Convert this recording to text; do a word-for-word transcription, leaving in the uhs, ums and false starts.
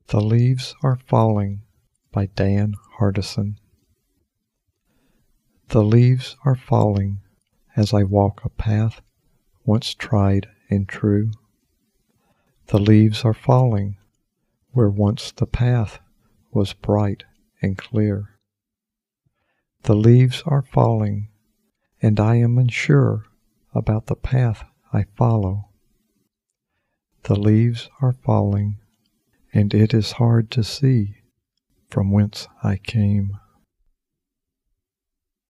The Leaves Are Falling by Dan Hardison. The leaves are falling as I walk a path once tried and true. The leaves are falling where once the path was bright and clear. The leaves are falling, and I am unsure about the path I follow. The leaves are falling, and it is hard to see from whence I came.